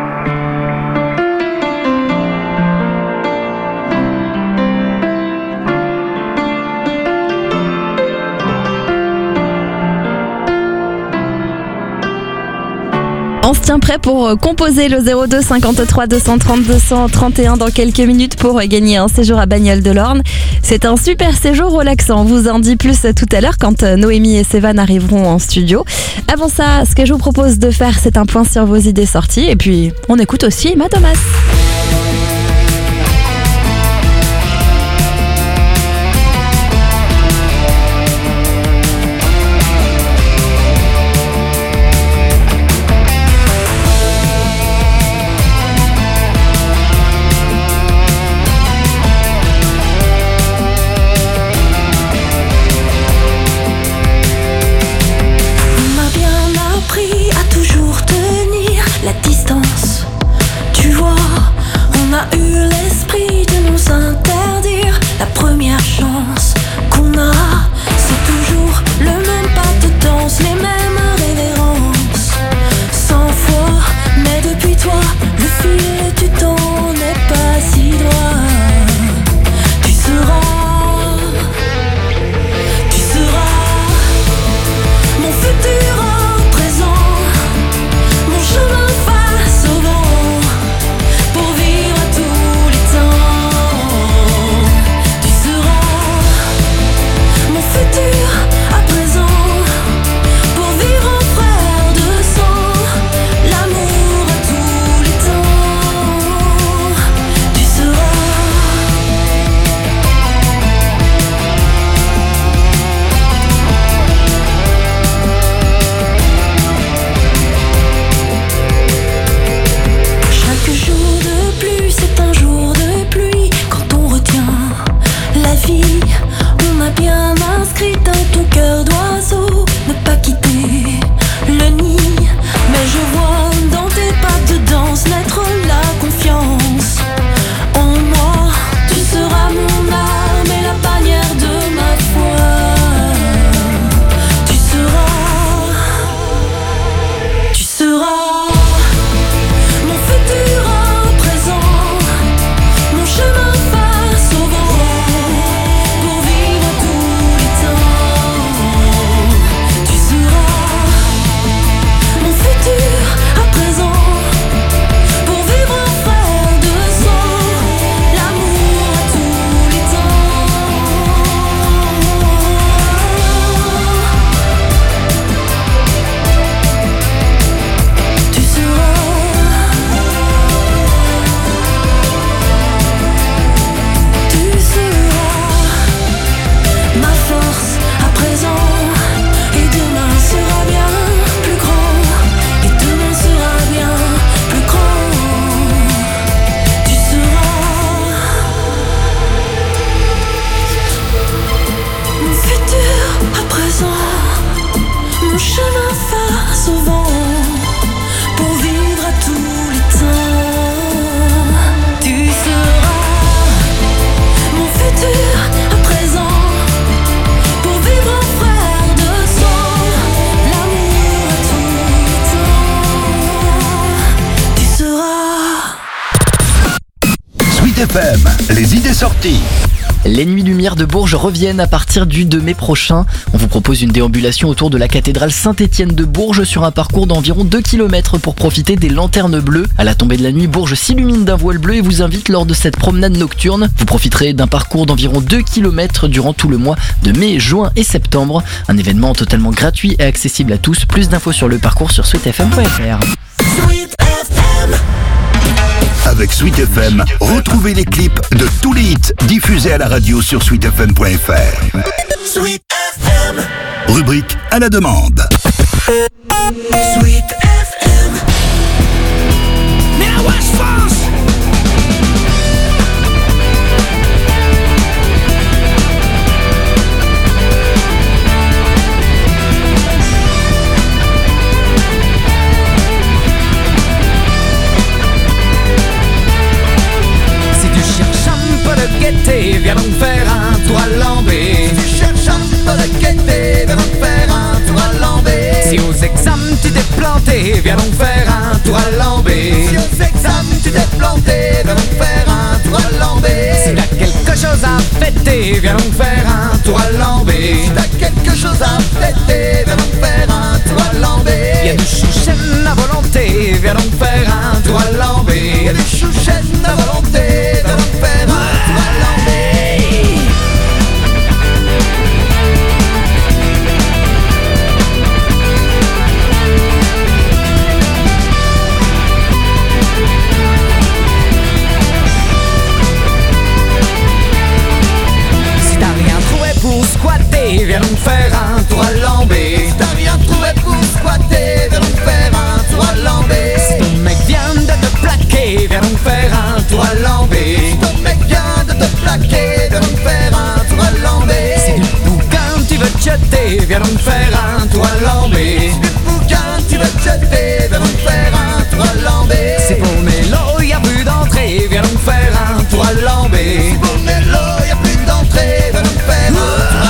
On se tient prêt pour composer le 02 53 230 231 dans quelques minutes pour gagner un séjour à Bagnoles de l'Orne. C'est un super séjour relaxant. On vous en dit plus tout à l'heure quand Noémie et Sévan arriveront en studio. Avant ça, ce que je vous propose de faire, c'est un point sur vos idées sorties. Et puis, on écoute aussi Emma Thomas. La distance, tu vois, on a FM, les idées sorties. Les Nuits Lumière de Bourges reviennent à partir du 2 mai prochain. On vous propose une déambulation autour de la cathédrale Saint-Étienne de Bourges sur un parcours d'environ 2 km pour profiter des lanternes bleues. À la tombée de la nuit, Bourges s'illumine d'un voile bleu et vous invite lors de cette promenade nocturne. Vous profiterez d'un parcours d'environ 2 km durant tout le mois de mai, juin et septembre. Un événement totalement gratuit et accessible à tous. Plus d'infos sur le parcours sur sweetfm.fr. Avec Sweet FM, retrouvez les clips de tous les hits diffusés à la radio sur sweetfm.fr. Sweet FM. Rubrique à la demande. Sweet FM. Now watch France. Viens donc faire un tour à Lambé. Si tu cherches un peu de gaieté, viens donc faire un tour à Lambé. Si aux examens tu t'es planté, viens donc faire un tour à Lambé. Si aux examens tu t'es planté, viens donc faire un tour à Lambé. Si t'as quelque chose à fêter, viens donc faire un tour à Lambé. Si t'as quelque chose à fêter, viens donc faire un tour à Lambé. Y'a du chouchen à volonté, viens donc faire un tour à Lambé. Y'a du chouchen à volonté, viens donc faire un tour à Lambé. Viens donc faire un tour à Lambé. Si t'as rien trouvé pour squatter, viens donc faire un tour à Lambé. Si ton mec vient de te plaquer, viens donc faire un tour à Lambé. Si ton mec vient de te plaquer, viens donc faire un tour à Lambé. Si du bouquin tu veux te jeter, viens donc faire un tour à Lambé. Si du bouquin tu veux te jeter, viens donc faire un tour à Lambé. Si pour Mélo y'a plus d'entrée, viens donc faire un tour à Lambé. Si pour Mélo y'a plus d'entrée, viens donc faire un tour à Lambé.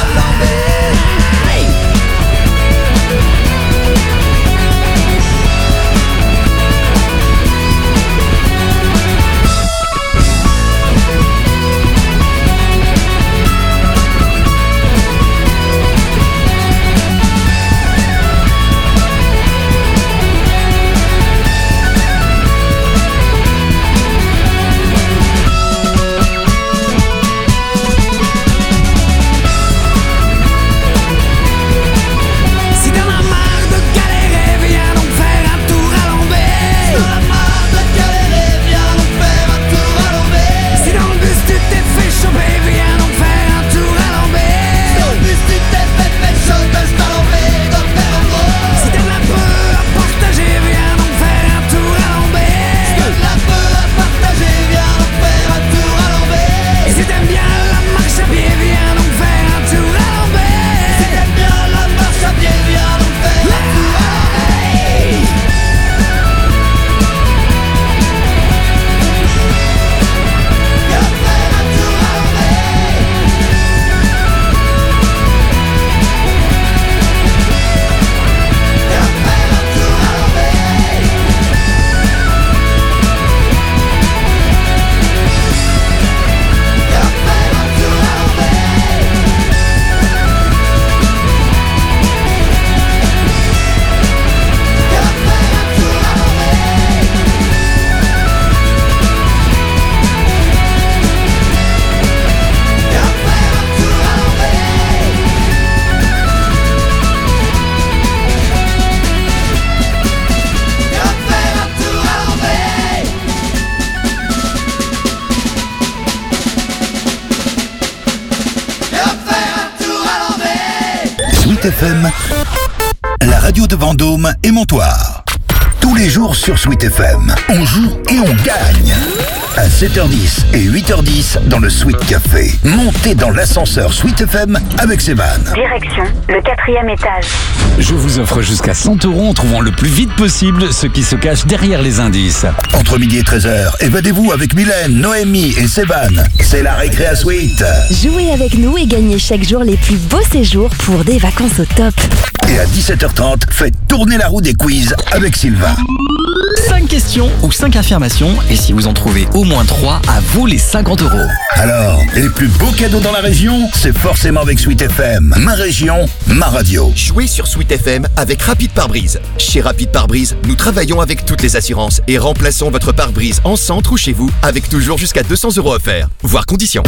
FM, la radio de Vendôme et Montoire. Tous les jours sur Sweet FM, on joue et on gagne. À 7h10 et 8h10 dans le Sweet Café. Montez dans l'ascenseur Sweet FM avec Sévan. Direction le 4e étage. Je vous offre jusqu'à 100 € en trouvant le plus vite possible ce qui se cache derrière les indices. Entre midi et 13h, évadez-vous avec Mylène, Noémie et Sévan. C'est la récré à Sweet. Jouez avec nous et gagnez chaque jour les plus beaux séjours pour des vacances au top. Et à 17h30, faites tourner la roue des quiz avec Sylvain. 5 questions ou 5 affirmations, et si vous en trouvez au moins 3, à vous les 50 €. Alors, les plus beaux cadeaux dans la région, c'est forcément avec Sweet FM. Ma région, ma radio. Jouez sur Sweet FM avec Rapide Pare-Brise. Chez Rapide Pare-Brise, nous travaillons avec toutes les assurances et remplaçons votre pare-brise en centre ou chez vous avec toujours jusqu'à 200 € offerts. Voir conditions.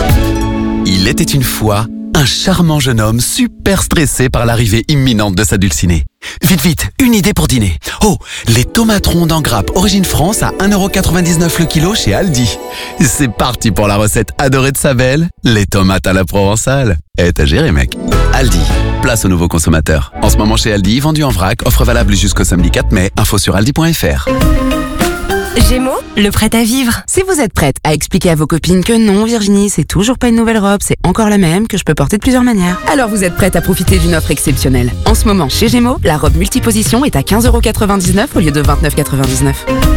Il était une fois un charmant jeune homme super stressé par l'arrivée imminente de sa dulcinée. Vite, vite, une idée pour dîner. Oh, les tomates rondes en grappe origine France à 1,99 € le kilo chez Aldi. C'est parti pour la recette adorée de sa belle, les tomates à la provençale. T'as géré, mec. Aldi, place aux nouveaux consommateurs. En ce moment chez Aldi, vendu en vrac, offre valable jusqu'au samedi 4 mai, info sur aldi.fr. Gémeaux, le prêt à vivre. Si vous êtes prête à expliquer à vos copines que non, Virginie, c'est toujours pas une nouvelle robe, c'est encore la même, que je peux porter de plusieurs manières, alors vous êtes prête à profiter d'une offre exceptionnelle. En ce moment, chez Gémeaux, la robe multiposition est à 15,99 € au lieu de 29,99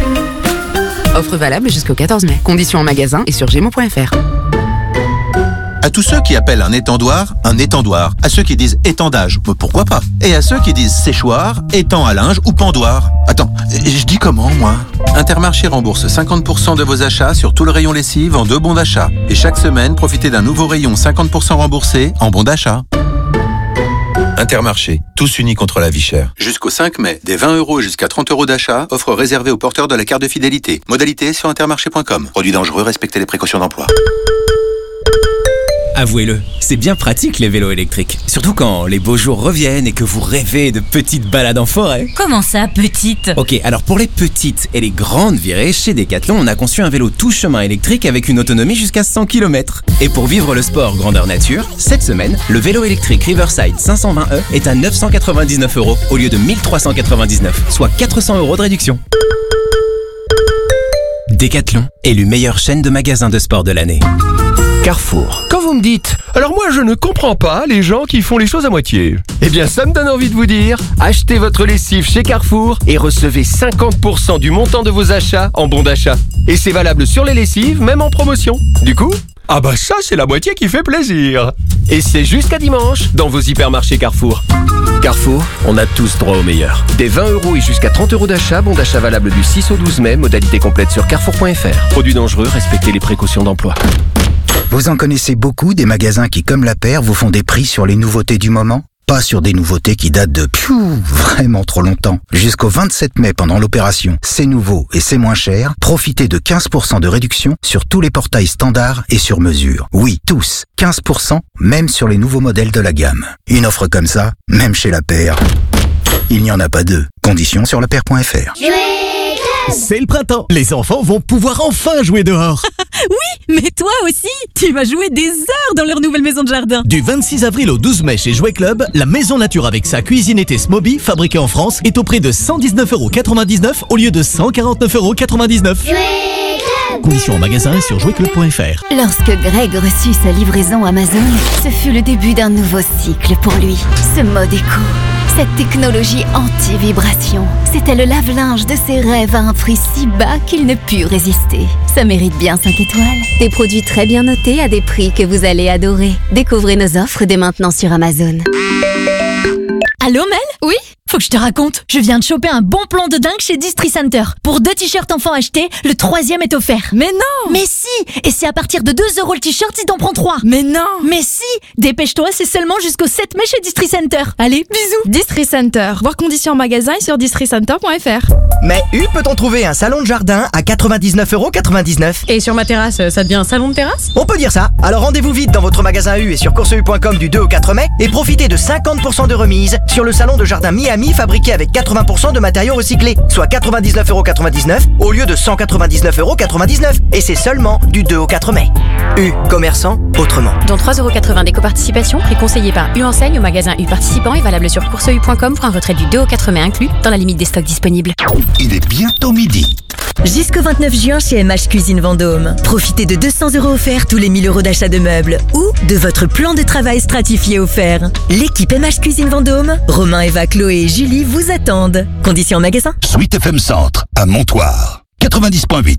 €. Offre valable jusqu'au 14 mai. Conditions en magasin et sur gémeaux.fr. À tous ceux qui appellent un étendoir. À ceux qui disent étendage, pourquoi pas? Et à ceux qui disent séchoir, étang à linge ou pendoir. Attends, je dis comment, moi? Intermarché rembourse 50% de vos achats sur tout le rayon lessive en 2 bons d'achat. Et chaque semaine, profitez d'un nouveau rayon 50% remboursé en bons d'achat. Intermarché, tous unis contre la vie chère. Jusqu'au 5 mai, des 20 € jusqu'à 30 € d'achat, offre réservée aux porteurs de la carte de fidélité. Modalité sur intermarché.com. Produit dangereux, respectez les précautions d'emploi. Avouez-le, c'est bien pratique les vélos électriques. Surtout quand les beaux jours reviennent et que vous rêvez de petites balades en forêt. Comment ça, petite? Ok, alors pour les petites et les grandes virées, chez Decathlon, on a conçu un vélo tout chemin électrique avec une autonomie jusqu'à 100 km. Et pour vivre le sport grandeur nature, cette semaine, le vélo électrique Riverside 520e est à 999 € au lieu de 1399, soit 400 € de réduction. Decathlon, élu meilleure chaîne de magasins de sport de l'année. Carrefour. Quand vous me dites « Alors moi je ne comprends pas les gens qui font les choses à moitié », eh bien ça me donne envie de vous dire « Achetez votre lessive chez Carrefour et recevez 50% du montant de vos achats en bon d'achat. » Et c'est valable sur les lessives, même en promotion. Du coup, ah bah ça c'est la moitié qui fait plaisir. Et c'est jusqu'à dimanche dans vos hypermarchés Carrefour. Carrefour, on a tous droit au meilleur. Des 20 € et jusqu'à 30 € d'achat, bon d'achat valable du 6 au 12 mai, modalité complète sur carrefour.fr. Produits dangereux, respectez les précautions d'emploi. Vous en connaissez beaucoup des magasins qui, comme la paire, vous font des prix sur les nouveautés du moment? Pas sur des nouveautés qui datent de vraiment trop longtemps. Jusqu'au 27 mai pendant l'opération C'est nouveau et c'est moins cher, profitez de 15% de réduction sur tous les portails standards et sur mesure. Oui, tous. 15%, même sur les nouveaux modèles de la gamme. Une offre comme ça, même chez la paire, il n'y en a pas deux. Conditions sur lapaire.fr. C'est le printemps. Les enfants vont pouvoir enfin jouer dehors. Oui, mais toi aussi, tu vas jouer des heures dans leur nouvelle maison de jardin. Du 26 avril au 12 mai chez Jouet Club, la maison nature avec sa cuisine été Smoby, fabriquée en France, est au prix de 119,99 € au lieu de 149,99 €. Conditions en magasin et sur jouetclub.fr. Lorsque Greg reçut sa livraison Amazon, ce fut le début d'un nouveau cycle pour lui. Ce mode éco, cette technologie anti-vibration, c'était le lave-linge de ses rêves à un prix si bas qu'il ne put résister. Ça mérite bien 5 étoiles. Des produits très bien notés à des prix que vous allez adorer. Découvrez nos offres dès maintenant sur Amazon. Allô Mel? Oui? Faut que je te raconte, je viens de choper un bon plan de dingue chez Distri Center. Pour 2 t-shirts enfants achetés, le 3e est offert. Mais non! Mais si! Et c'est à partir de 2 € le t-shirt si t'en prends 3. Mais non! Mais si! Dépêche-toi, c'est seulement jusqu'au 7 mai chez Distri Center. Allez, bisous! Distri Center. Voir conditions en magasin et sur districenter.fr. Mais peut-on trouver un salon de jardin à 99,99 €? Et sur ma terrasse, ça devient un salon de terrasse? On peut dire ça. Alors rendez-vous vite dans votre magasin U et sur courseu.com du 2 au 4 mai et profitez de 50% de remise sur le salon de jardin Miami fabriqué avec 80% de matériaux recyclés, soit 99,99 € au lieu de 199,99 €. Et c'est seulement du 2 au 4 mai. U, commerçant autrement. Dont 3,80 € d'éco-participation, prix conseillé par U Enseigne au magasin U participant et valable sur courseu.com pour un retrait du 2 au 4 mai inclus dans la limite des stocks disponibles. Il est bientôt midi. Jusqu'au 29 juin chez MH Cuisine Vendôme. Profitez de 200 € offerts tous les 1000 € d'achat de meubles ou de votre plan de travail stratifié offert. L'équipe MH Cuisine Vendôme, Romain, Eva, Chloé et Julie vous attendent. Conditions en magasin. Sweet FM Centre à Montoire 90.8.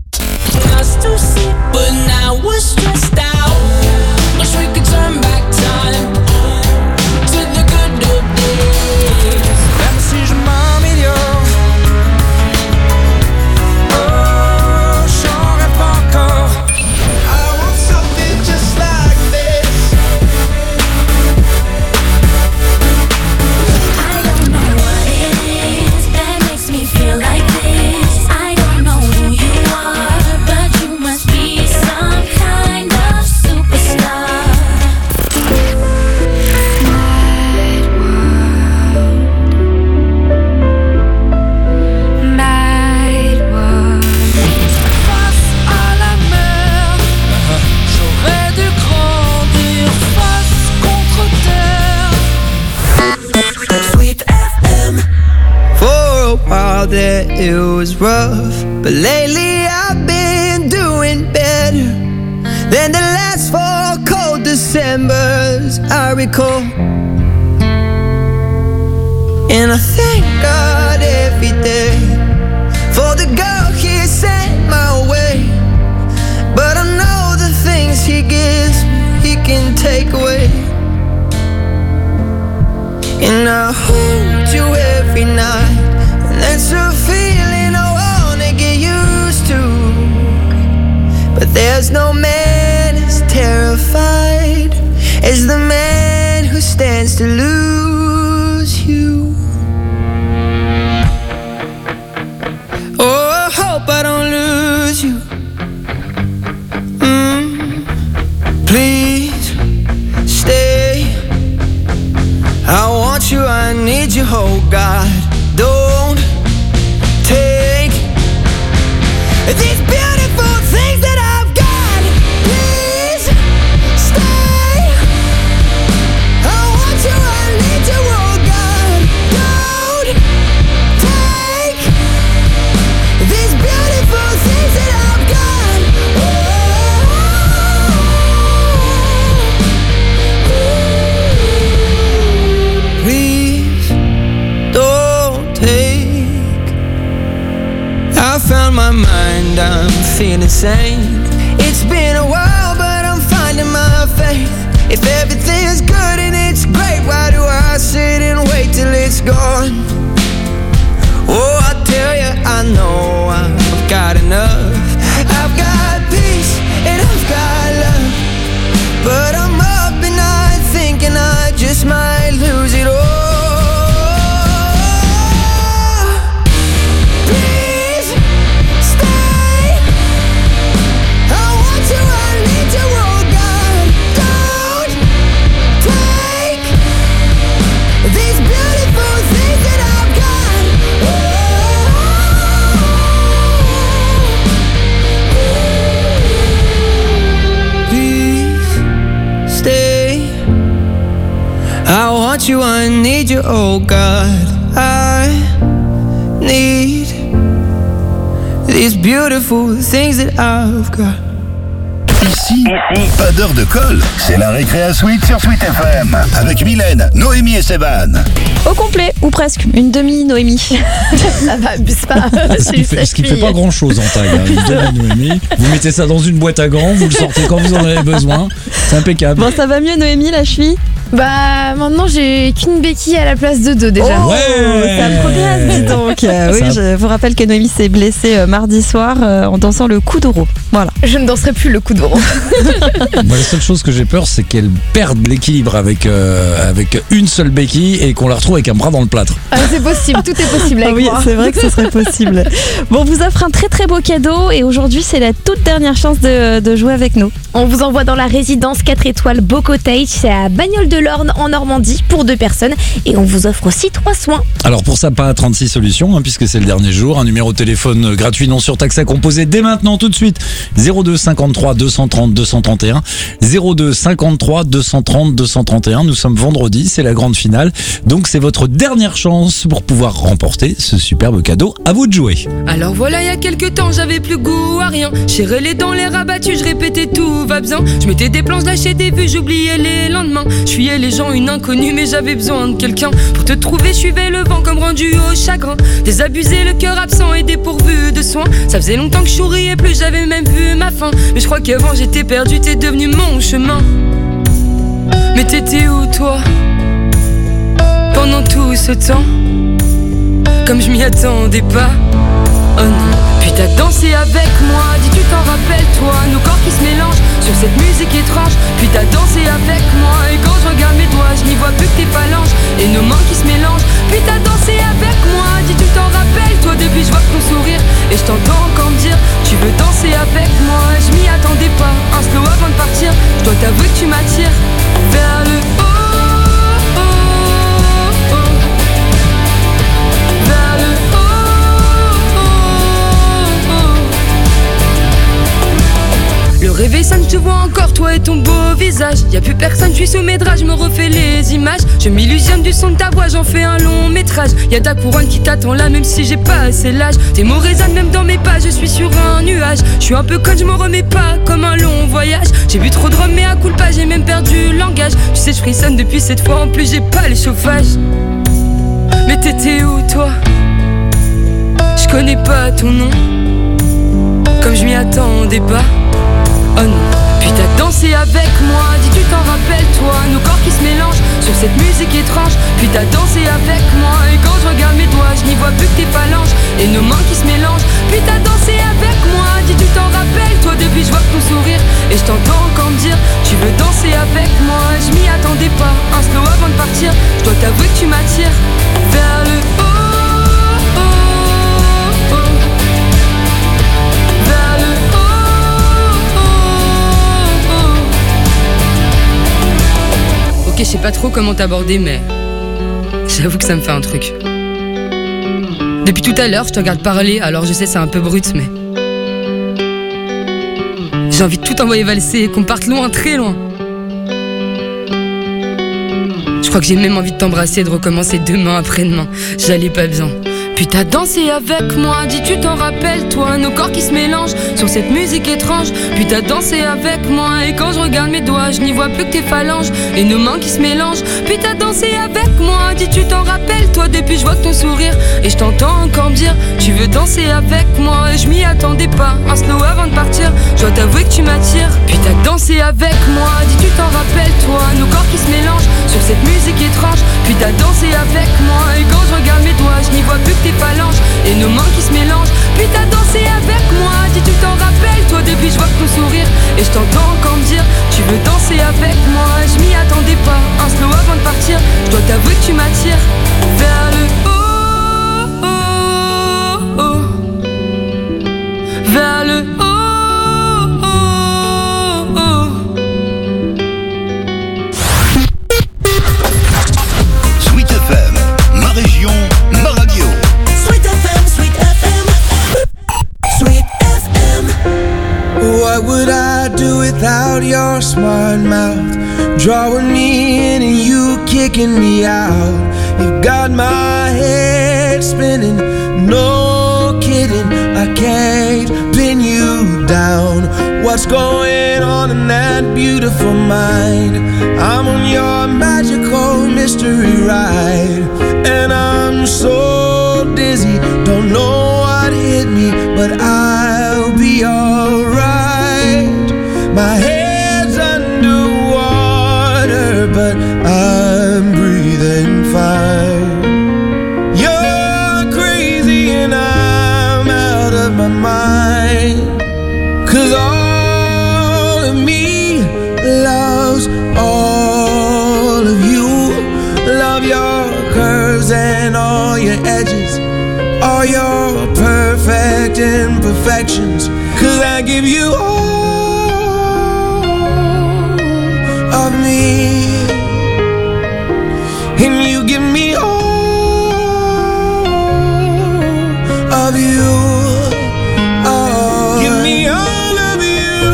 thought that it was rough, but lately I've been doing better than the last 4 cold Decembers I recall. And I thank God every day for the girl He sent my way. But I know the things He gives me, He can take away. And I hold you every night, and that's a feeling I wanna get used to. But there's no man as terrified as the man who stands to lose you. Oh, I hope I don't lose you. Please stay. I want you, I need you, oh God. Don't take these beautiful things that I've got. Please stay. I want you, I need you, oh God. Don't take these beautiful things that I've got. Please don't take. I found my mind, I'm feeling sane. It's been a while, but I'm finding my faith. If everything's good and it's great, why do I sit and wait till it's gone? Oh, I tell you, I know I've got enough. I've got peace and I've got love, but I'm up and I thinking I just might lose it all. Please stay. I want you, I need you, oh God. Don't take these beautiful things that I've got. Please stay. I want you, I need you, oh God. I need these beautiful things that I've got. Ici, pas d'heure de colle, c'est la récréa suite sur Sweet FM. Avec Mylène, Noémie et Sévan. Au complet, ou presque, une demi-Noémie. Ça va, abuse pas. Ce qui fait pas grand chose en taille, hein. Une demi-Noémie. Vous mettez ça dans une boîte à gants, vous le sortez quand vous en avez besoin. C'est impeccable. Bon, ça va mieux Noémie, la cheville? Bah maintenant j'ai qu'une béquille à la place de 2 déjà. Oh, ouais, ça progresse, dis donc. Oui, je vous rappelle que Noémie s'est blessée mardi soir en dansant le coup d'euro. Voilà. Je ne danserai plus le coup d'euro. Moi, la seule chose que j'ai peur, c'est qu'elle perde l'équilibre avec une seule béquille et qu'on la retrouve avec un bras dans le plâtre. Ah, c'est possible, tout est possible avec moi. Oui, c'est vrai que ce serait possible. Bon, on vous offre un très très beau cadeau et aujourd'hui c'est la toute dernière chance de jouer avec nous. On vous envoie dans la résidence 4 étoiles Beau Cottage, c'est à Bagnoles-de-l'Orne en Normandie pour 2 personnes et on vous offre aussi 3 soins. Alors pour ça, pas 36 solutions puisque c'est le dernier jour. Un numéro de téléphone gratuit non surtaxé à composer dès maintenant tout de suite. 02 53 230 231 02 53 230 231. Nous sommes vendredi, c'est la grande finale. Donc c'est votre dernière chance pour pouvoir remporter ce superbe cadeau. À vous de jouer. Alors voilà, il y a quelques temps, j'avais plus goût à rien. J'ai les dents, les rabattus, je répétais tout va bien. Je mettais des planches, lâchais des vues, j'oubliais les lendemains. Je fuyais les gens, une inconnue, mais j'avais besoin de quelqu'un. Pour te trouver, je suivais le vent comme rendu au chagrin. Désabusé, le cœur absent et dépourvu de soins. Ça faisait longtemps que je souriais plus, j'avais même vu ma fin. Mais je crois qu'avant j'étais perdu, t'es devenu mon chemin. Mais t'étais où toi pendant tout ce temps? Comme je m'y attendais pas. Oh non. Puis t'as dansé avec moi, dis tu t'en rappelles toi. Nos corps qui se mélangent sur cette musique étrange. Puis t'as dansé avec moi et quand je regarde mes doigts, je n'y vois plus que tes phalanges et nos mains qui se mélangent. Puis t'as dansé avec moi, dis tu t'en rappelles toi. Depuis je vois ton sourire et je t'entends encore me dire tu veux danser avec moi. Je m'y attendais pas, un slow avant de partir. Je dois t'avouer que tu m'attires vers le haut. Le réveil sonne, je te vois encore, toi toi et ton beau visage. Y'a plus personne, je suis sous mes draps, je me refais les images. Je m'illusionne du son de ta voix, j'en fais un long métrage. Y'a ta couronne qui t'attend là, même si j'ai pas assez l'âge. Tes mots résonnent même dans mes pas, je suis sur un nuage. Je suis un peu conne, je m'en remets pas, comme un long voyage. J'ai bu trop de rhum, mais à culpa, j'ai même perdu le langage. Tu sais, je frissonne depuis cette fois, en plus j'ai pas le chauffage. Mais t'étais où toi? Je connais pas ton nom, comme je m'y attendais pas. Oh non. Puis t'as dansé avec moi, dis tu t'en rappelles toi. Nos corps qui se mélangent sur cette musique étrange. Puis t'as dansé avec moi, et quand je regarde mes doigts, je n'y vois plus que tes phalanges et nos mains qui se mélangent. Puis t'as dansé avec moi, dis tu t'en rappelles toi. Depuis je vois ton sourire et je t'entends encore me dire tu veux danser avec moi. Je m'y attendais pas, un slow avant de partir. Je dois t'avouer que tu m'attires vers le haut. Ok, je sais pas trop comment t'aborder, mais j'avoue que ça me fait un truc. Depuis tout à l'heure, je te regarde parler, alors je sais c'est un peu brut, mais j'ai envie de tout envoyer valser et qu'on parte loin, très loin. Je crois que j'ai même envie de t'embrasser et de recommencer demain après-demain. J'allais pas bien. Puis t'as dansé avec moi, dis tu t'en rappelles toi. Nos corps qui se mélangent sur cette musique étrange. Puis t'as dansé avec moi, et quand je regarde mes doigts, je n'y vois plus que tes phalanges et nos mains qui se mélangent. Puis t'as dansé avec moi, dis tu t'en rappelles toi. Depuis je vois ton sourire et je t'entends encore me dire tu veux danser avec moi. Et je m'y attendais pas, un slow avant de partir. Je dois t'avouer que tu m'attires. Puis t'as dansé avec moi, dis tu t'en rappelles toi. Nos corps qui se mélangent sur cette musique étrange. Puis t'as dansé avec moi, et quand je regarde mes doigts, je n'y vois plus que tes phalanges et nos mains qui se mélangent. Puis t'as dansé avec moi, dis tu t'en rappelles toi. Depuis je vois ton sourire et je t'entends encore me dire tu veux danser avec moi. Je m'y attendais pas, un slow avant de partir. Je dois t'avouer que tu m'attires vers le haut, vers le haut. Sweet FM, ma région, ma radio. What would I do without your smart mouth? Drawing me in and you kicking me out. You've got my head spinning, no kidding. I can't pin you down. What's going on in that beautiful mind? I'm on your magical mystery ride, and I'm so dizzy, don't know what hit me, but I'll be alright. My head's underwater, but I'm breathing fine. You're crazy and I'm out of my mind, 'cause all of me loves all of you. Love your curves and all your edges, all your perfect imperfections. 'Cause I give you all of me, and you give me all of you. Oh, give me all of you.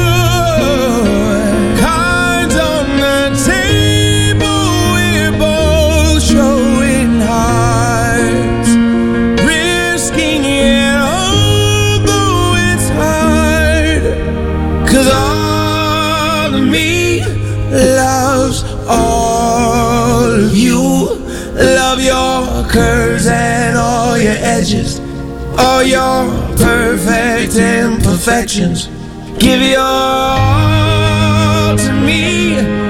Cards on the table, we're both showing hearts, risking it although it's hard. 'Cause all of me loves all of you. Love your curves and all your edges, all your perfect imperfections. Give your all to me.